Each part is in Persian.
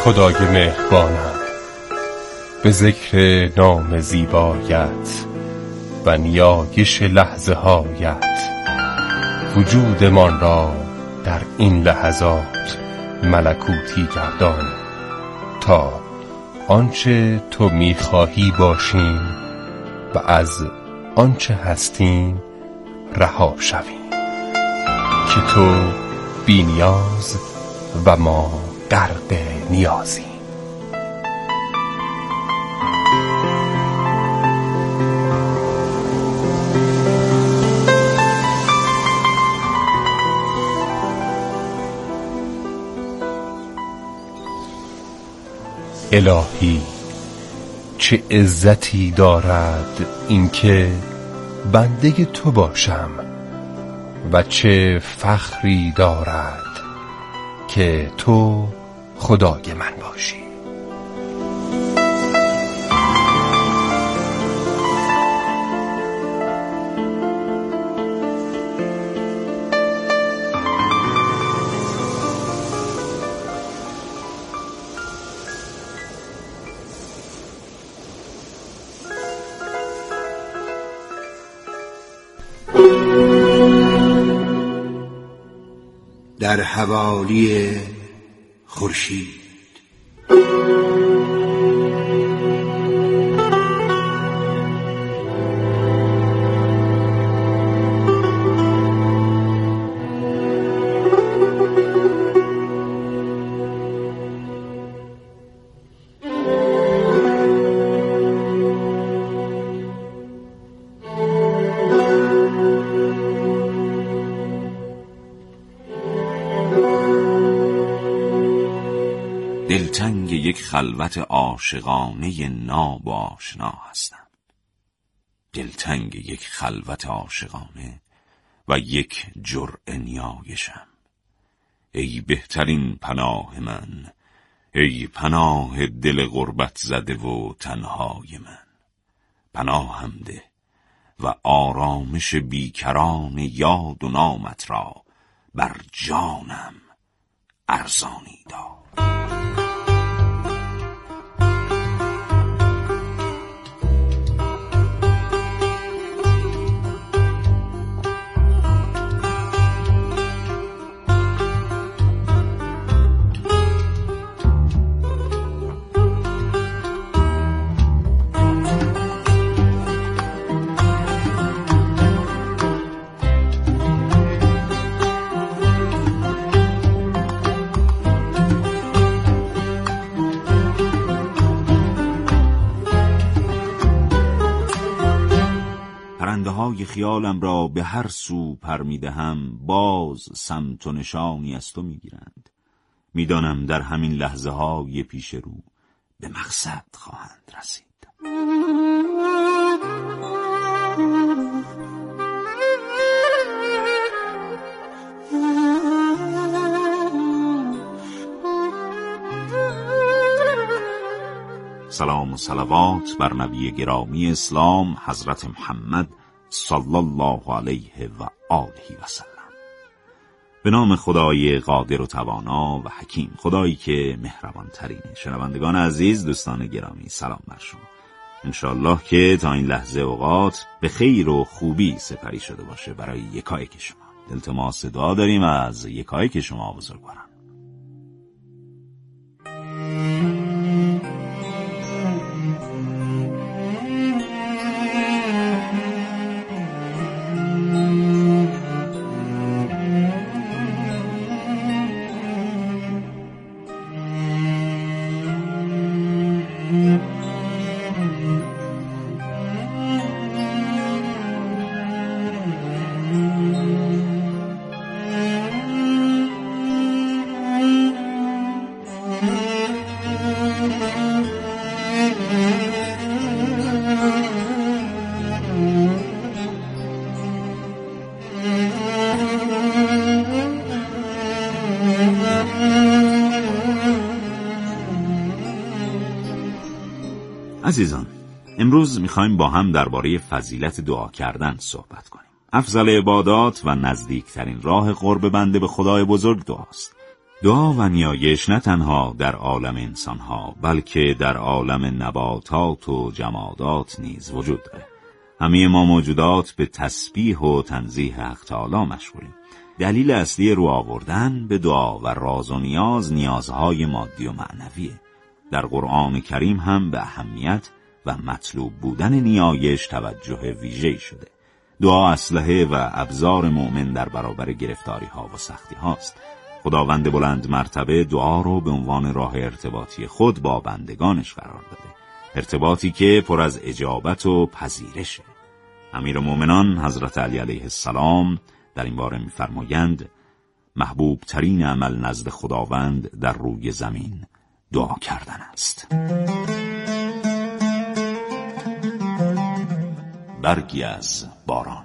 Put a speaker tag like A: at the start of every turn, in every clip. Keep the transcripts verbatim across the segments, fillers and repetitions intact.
A: خدای مهربانم، به ذکر نام زیبایت و نیایش لحظه هایت وجودمان را در این لحظات ملکوتی گردان تا آنچه تو میخواهی باشیم و از آنچه هستیم رها شویم، که تو بی نیاز و ما غرق نیازیم. الهی، چه عزتی دارد اینکه بنده تو باشم و چه فخری دارد که تو خدای من باشی.
B: در حوالی خورشید.
C: دلتنگ یک خلوت عاشقانه ناب و آشنا هستم. دلتنگ یک خلوت عاشقانه و یک جرعه نیایشم. ای بهترین پناه من، ای پناه دل غربت زده و تنهای من. پناهم ده و آرامش بیکران یاد و نامت را بر جانم ارزانی دار. پرنده های خیالم را به هر سو پر میدهم، باز سمت و نشانی از تو میگیرند. میدانم در همین لحظه های پیش رو به مقصد خواهند رسید. سلام و صلوات بر نبی گرامی اسلام حضرت محمد صلی الله علیه و آله و سلم. به نام خدای قادر و توانا و حکیم، خدایی که مهربان ترینه. شنوندگان عزیز، دوستان گرامی، سلام بر شما. انشالله که تا این لحظه اوقات به خیر و خوبی سپری شده باشه برای یکایک شما. التماس دعا داریم از یکایک شما بزرگواران. عزیزان، امروز میخوایم با هم درباره فضیلت دعا کردن صحبت کنیم. افضل عبادات و نزدیکترین راه قرب بنده به خدای بزرگ دعاست. دعا و نیایش نه تنها در عالم انسانها بلکه در عالم نباتات و جمادات نیز وجود داره. همه ما موجودات به تسبیح و تنزیه حق تعالی مشغولیم. دلیل اصلی رو آوردن به دعا و راز و نیاز نیازهای مادی و معنویه. در قرآن کریم هم به اهمیت و مطلوب بودن نیایش توجه ویژه‌ای شده. دعا اسلحه و ابزار مؤمن در برابر گرفتاری ها و سختی هاست. خداوند بلند مرتبه دعا رو به عنوان راه ارتباطی خود با بندگانش قرار داده. ارتباطی که پر از اجابت و پذیرشه. امیرالمومنان حضرت علی علیه السلام در این باره می‌فرمایند محبوب ترین عمل نزد خداوند در روی زمین دعا کردن است. برگی از باران.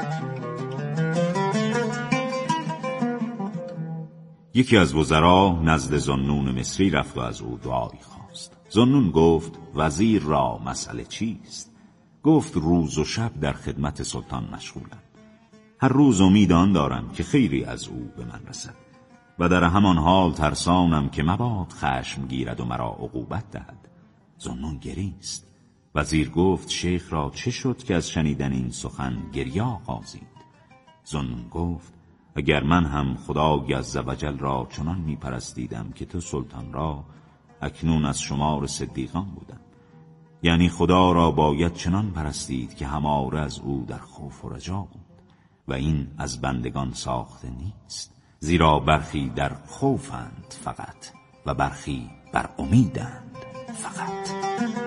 C: یکی از وزرا نزد ذوالنون مصری رفت و از او دعایی خواست. ذوالنون گفت وزیر را مسئله چیست؟ گفت روز و شب در خدمت سلطان مشغولم. هر روز امید آن دارم که خیری از او به من رسد و در همان حال ترسانم که مباد خشم گیرد و مرا عقوبت دهد. ذوالنون گریست. وزیر گفت شیخ را چه شد که از شنیدن این سخن گریه آغازید؟ ذوالنون گفت اگر من هم خدای عزوجل را چنان می پرستیدم که تو سلطان را، اکنون از شمار صدیقان بودم. یعنی خدا را باید چنان پرستید که هماره از او در خوف و رجا بود و این از بندگان ساخته نیست، زیرا برخی در خوفند فقط و برخی بر امیدند فقط.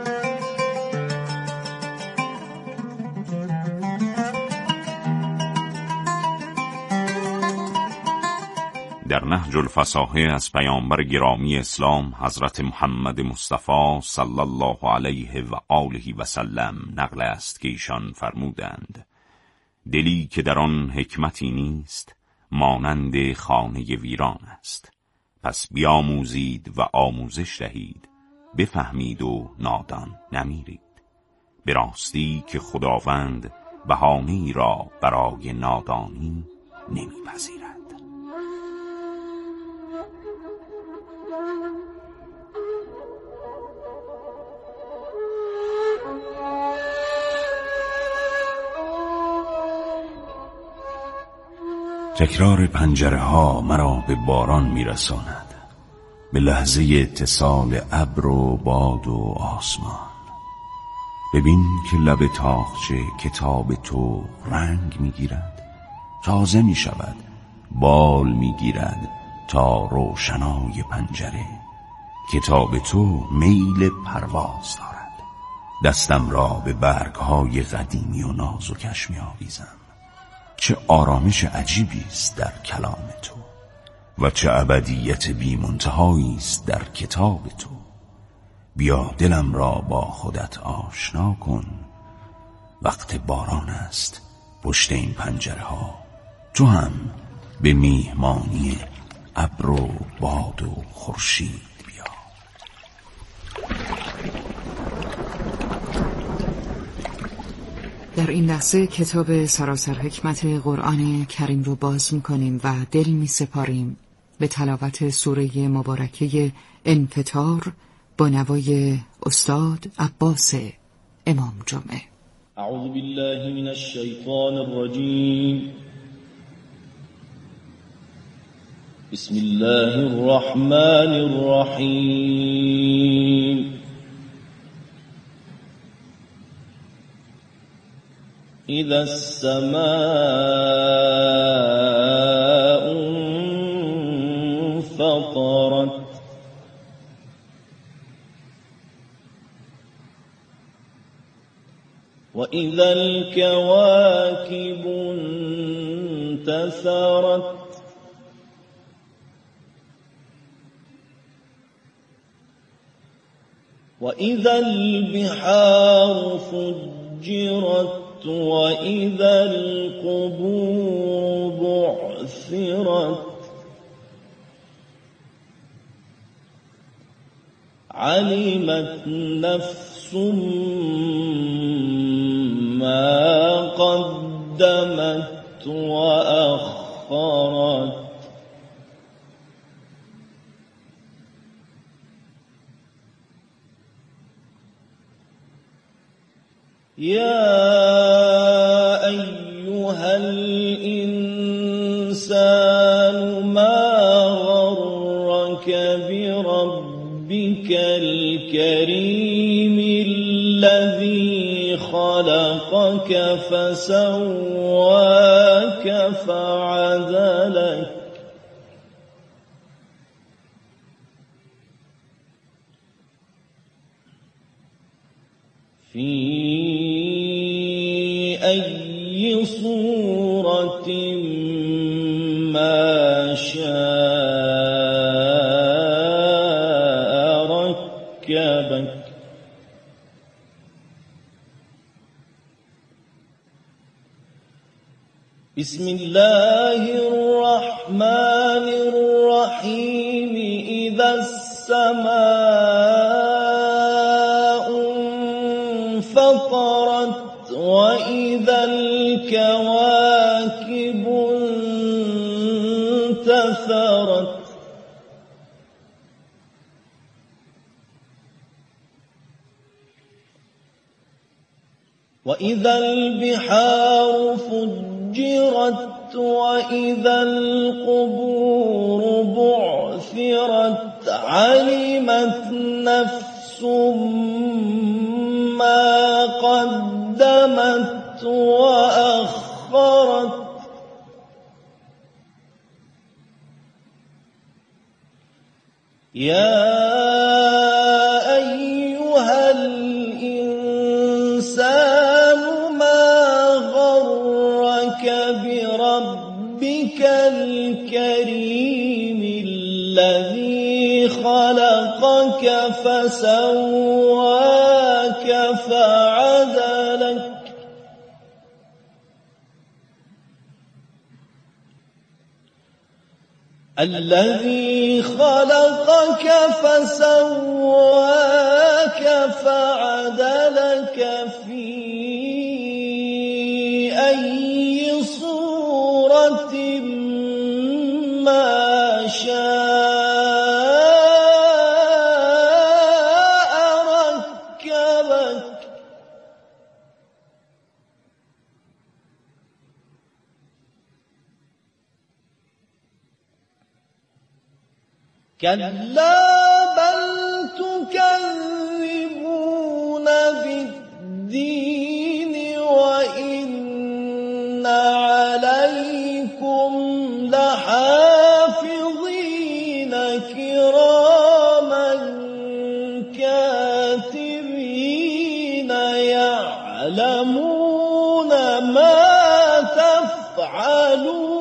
C: در نهج الفصاحه از پیامبر گرامی اسلام حضرت محمد مصطفی صلی الله علیه و آله و سلم نقل است که ایشان فرمودند دلی که در آن حکمتی نیست مانند خانه ویران است. پس بیاموزید و آموزش دهید، بفهمید و نادان نمیرید. به راستی که خداوند بهانه‌ای را برای نادانی نمیپذیرد.
D: تکرار پنجره ها مرا به باران میرساند، به لحظه اتصال ابر و باد و آسمان. ببین که لب تاقچه کتاب تو رنگ میگیرد، تازه میشود، بال میگیرد تا روشنای پنجره. کتاب تو میل پرواز دارد. دستم را به برگهای قدیمی و نازکش میآویزم. چه آرامش عجیبی است در کلام تو و چه ابدیت بی منتهایی است در کتاب تو. بیا دلم را با خودت آشنا کن. وقت باران است پشت این پنجره ها. تو هم به میهمانی ابر و باد و خورشید بیا.
E: در این لحظه کتاب سراسر حکمت قرآن کریم رو باز می‌کنیم و دل می‌سپاریم به تلاوت سوره مبارکه انفطار با نوای استاد عباس امام جمعه.
F: اعوذ بالله من الشیطان الرجیم. بسم الله الرحمن الرحیم. اذا السماء انفطرت وإذا الكواكب انتثرت وإذا البحار فجرت وإذا القبور بعثرت علمت نفس ما قدمت وأخرت يا أيها الإنسان ما غرك بربك الكريم الذي خلقك فسواك فعدلك في أي صورة ما شاء ركبك بسم الله الرحمن الرحيم إذا السماء انفطرت وإذا الكواكب انتثرت وإذا البحار فجرت وإذا القبور بعثرت علمت نفس ما قدمت وأخرت يا أيها الإنسان ما غرك بربك الكريم الذي خلقك فسواك فعدلك الذي خلقك فسواك فعدلك في أي صورة ما شاء ركبك كلا بل تكذبون بالدين وإن عليكم لحافظين كراما كاتبين يعلمون ما تفعلون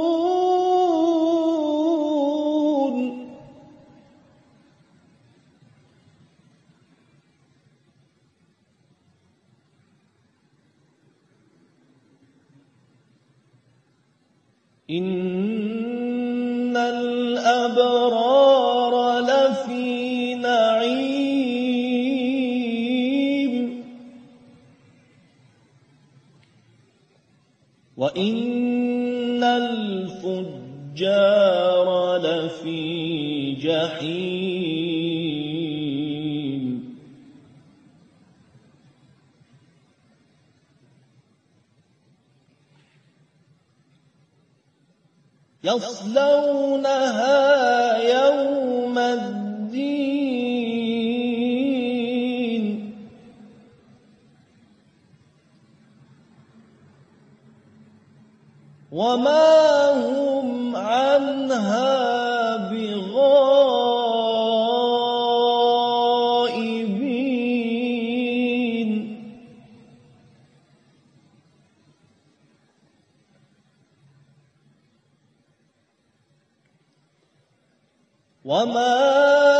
F: إن الأبرار لفي نعيم وإن الفجار لفي جحيم يصلونها يوم الدين وما هم عنها بغائبين وما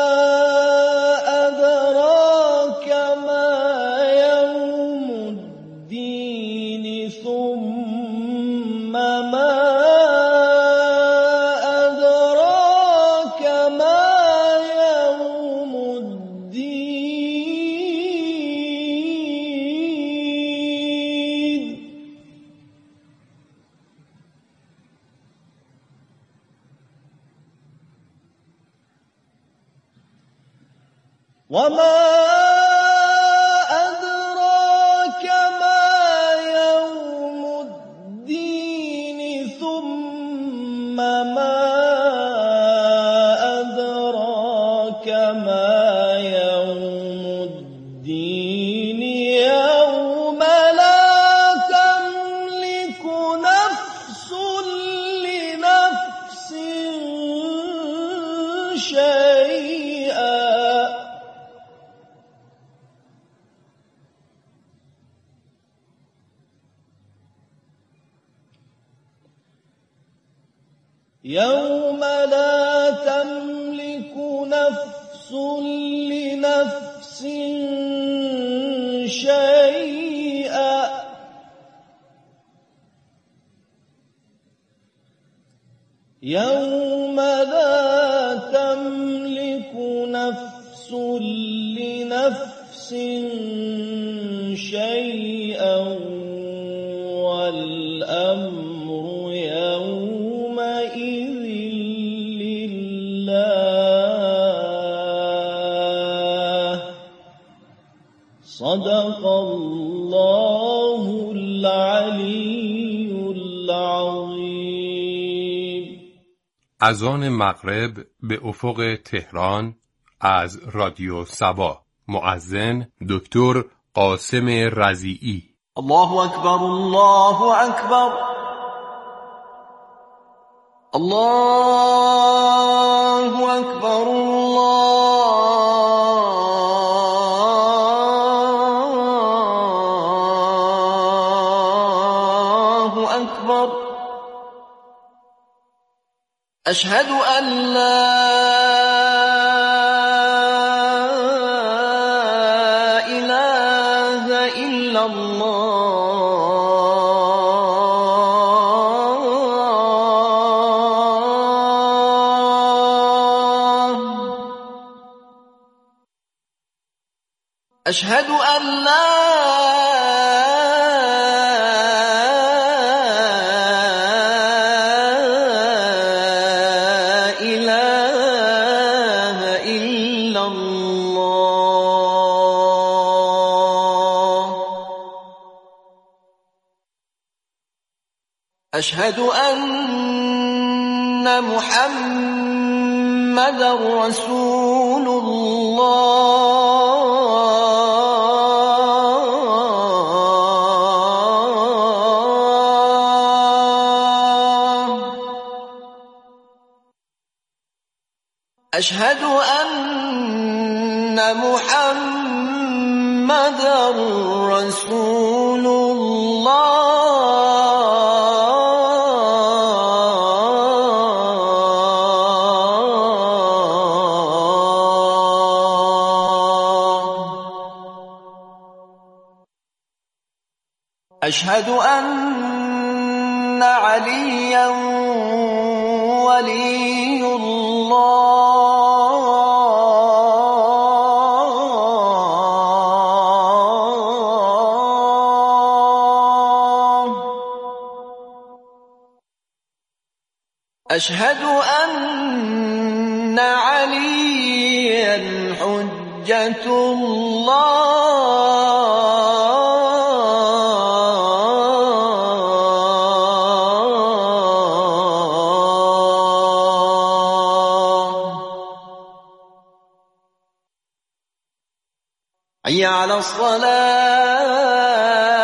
F: أدراك ما يوم الدين ثم ما أدراك ما يوم الدين وما أدراك يوم لا تملك نفس لنفس شيئا يوم لا تملك نفس لنفس شيئا والأمر يومئذ لله صدق الله العلي العظيم.
A: اذان مغرب به افق تهران از رادیو صبا. مؤذن دکتر قاسم رضیعی.
G: الله اکبر الله اکبر الله اکبر الله اکبر اشهد ان لا أشهد أن لا إله إلا الله أشهد أن محمدا رسول الله أشهد أن محمدا رسول الله أشهد أن عليا ولي الله أشهد أن عليا حجة الله حي على الصلاة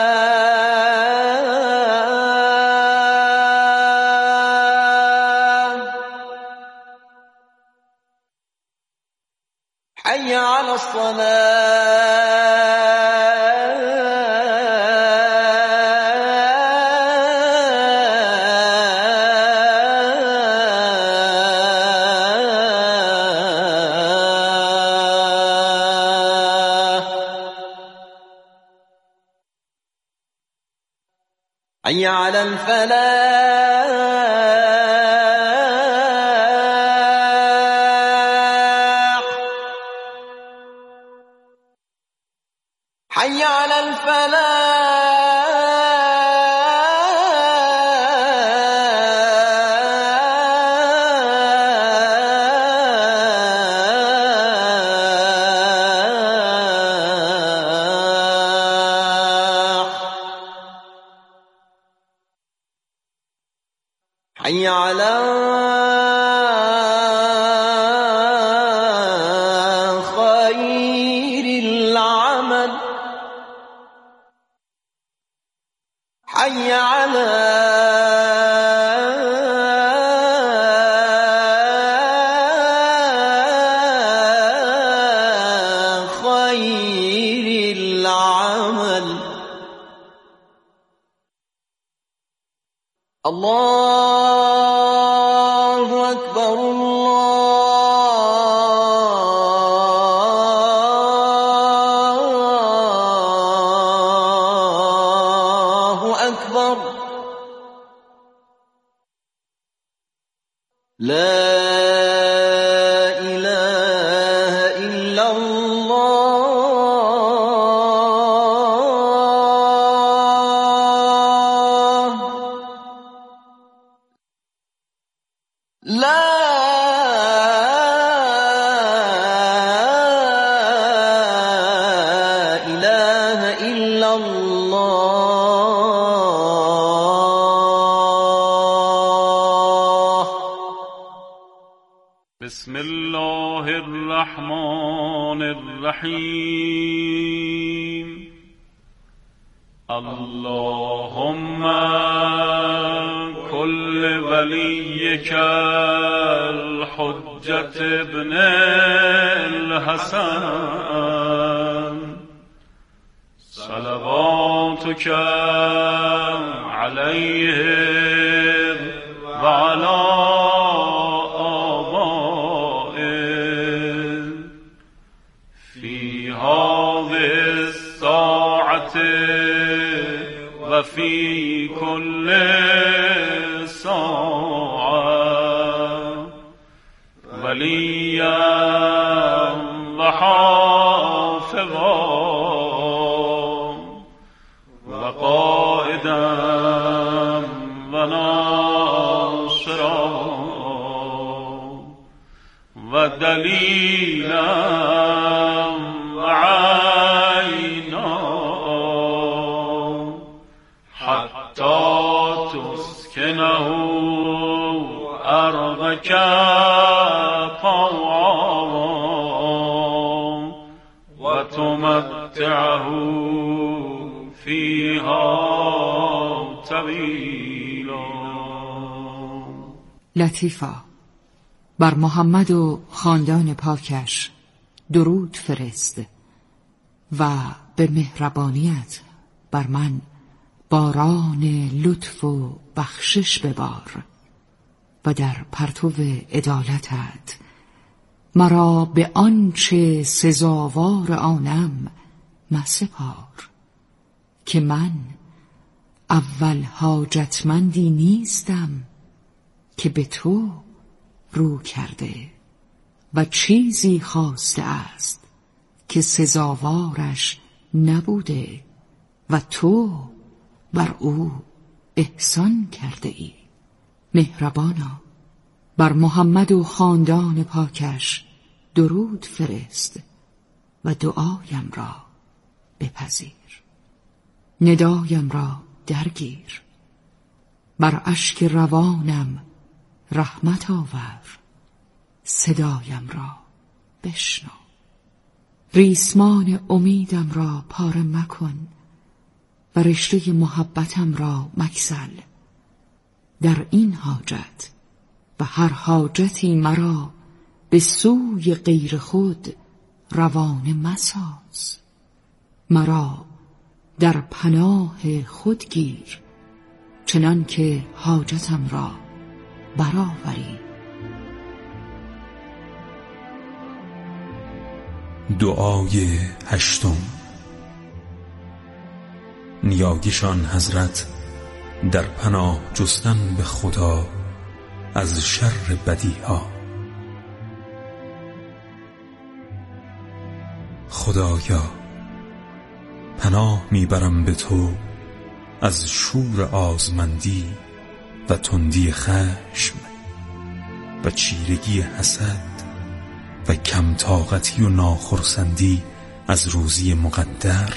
G: حي على حي على الفلاح حي على الفلاح حي على خير العمل حي على خير العمل الله لا اله الا الله لا اله الا الله.
H: بسم الله الرحمن الرحیم. اللهم كل وليك الحجة ابن الحسن صلواتك عليه وعلى آبائه في هذه الساعة وفي كل ساعة وليا وحافظا وقائدا وناصرا ودليلا وعينا حتى تسكنه أرضك طوعا وتمتعه فيها طويلا.
E: لطیفا، بر محمد و خاندان پاکش درود فرست و به مهربانیت بر من باران لطف و بخشش ببار و در پرتو عدالتت مرا به آنچه سزاوار آنم مسپار که من اول حاجتمندی نیستم که به تو رو کرده و چیزی خواسته است که سزاوارش نبوده و تو بر او احسان کرده ای. مهربانا، بر محمد و خاندان پاکش درود فرست و دعایم را بپذیر. ندایم را درگیر، بر اشک روانم رحمت آور، صدایم را بشنو. ریسمان امیدم را پاره مکن و رشته محبتم را مگسل. در این حاجت و هر حاجتی مرا به سوی غیر خود روانه مساز. مرا در پناه خود گیر چنان که حاجتم را برآوری.
D: دعای هشتم. نیاگشان حضرت در پناه جستن به خدا از شر بدیها. خدایا، پناه میبرم به تو از شور آزمندی و تندی خشم و چیرگی حسد و کم طاقتی و ناخرسندی از روزی مقدر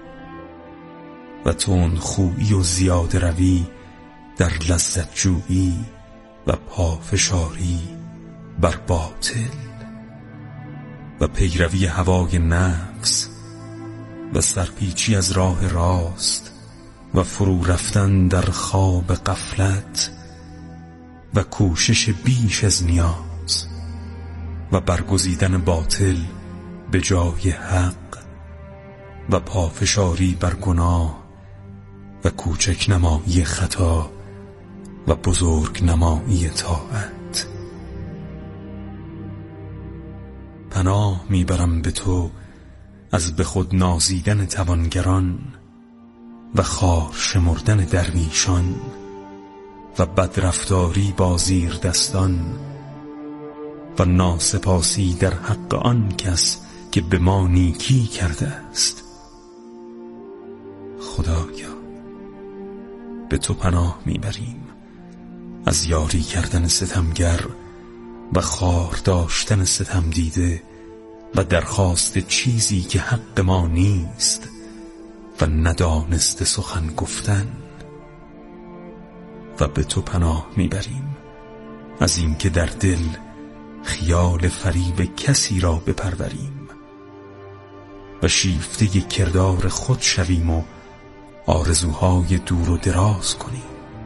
D: و تندخویی و زیاده روی در لذت جویی و پافشاری بر باطل و پیروی هوای نفس و سرپیچی از راه راست و فرو رفتن در خواب غفلت و کوشش بیش از نیاز و برگزیدن باطل به جای حق و پافشاری بر گناه و کوچک نمایی خطا و بزرگ نمایی طاعت. پناه میبرم به تو از به خود نازیدن توانگران و خار شمردن درویشان
I: و بدرفتاری با زیر دستان و ناسپاسی در حق آن کس که به ما نیکی کرده است. خدایا به تو پناه میبریم از یاری کردن ستمگر و خار داشتن ستم دیده و درخواست چیزی که حق ما نیست و ندانست سخن گفتن. و به تو پناه میبریم از این که در دل خیال فریب کسی را بپروریم و شیفته کردار خود شویم و آرزوهای دور و دراز کنیم.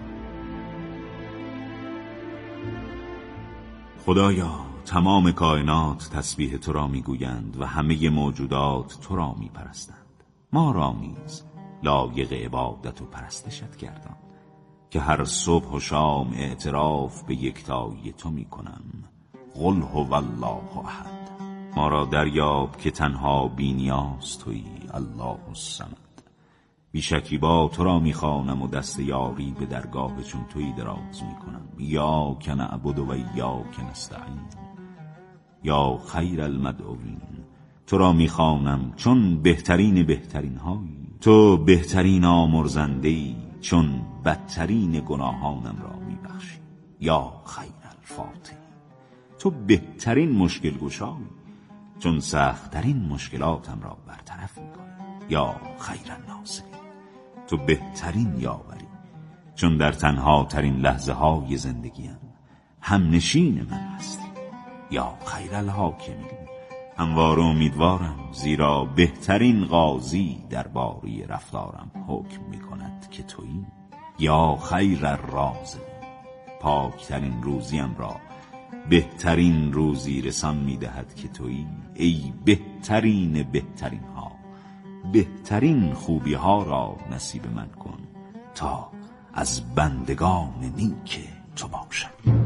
C: خدایا تمام کائنات تسبیح تو را میگویند و همه موجودات تو را میپرستند. ما را نیز لایق عبادت و پرستشت گردان که هر صبح و شام اعتراف به یکتایی تو میکنم. قل هو الله احد. ما را دریاب که تنها بی‌نیاز تویی، الله الصمد. بی‌شکیبا تو را میخوانم و دست یاری به درگاه چون تویی دراز میکنم. یا که نعبد و یا که نستعین، یا خیر المدعوین. تو را میخوانم چون بهترین بهترین هایی. تو بهترین آمرزنده‌ای چون بدترین گناهانم را میبخشی. یا خیر الفاتحین. تو بهترین مشکل گشایی چون سختترین مشکلاتم را برطرف میکنی. یا خیر الناصرین. تو بهترین یاوری چون در تنها ترین لحظه های زندگیم همنشین من هستی. یا خیر الحاکمین. هموار امیدوارم زیرا بهترین قاضی درباره رفتارم حکم میکند که تویی. یا خیر الرازقین. پاکترین روزیم را بهترین روزی رسان میدهد که تویی. ای بهترین بهترین ها، بهترین خوبی ها را نصیب من کن تا از بندگان نیک تو باشم.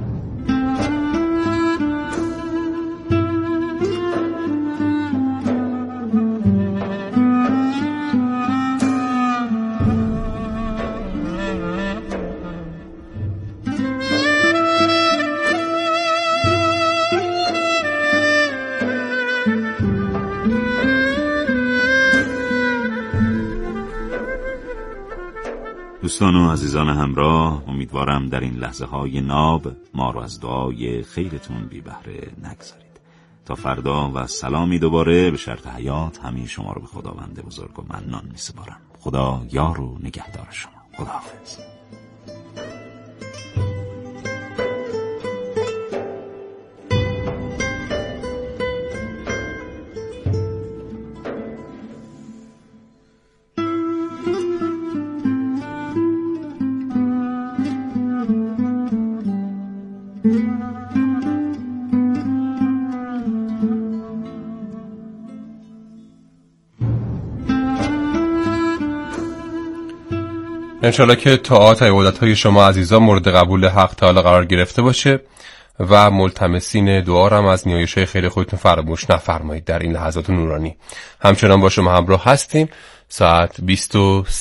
C: دوستان و عزیزان همراه، امیدوارم در این لحظه های ناب ما رو از دعای خیرتون بی بهره نگذارید. تا فردا و سلامی دوباره به شرط حیات همه شما رو به خداوند بزرگ و منان می سپارم. خدا یار و نگهدار شما. خداحافظ.
A: انشالله که طاعات و عبادت‌های شما عزیزان مورد قبول حق تعالی قرار گرفته باشه و ملتمسین دعا را هم از نیایش‌های خیر خودتون فراموش نفرمایید در این لحظات نورانی. همچنان با شما همراه هستیم. ساعت بیست و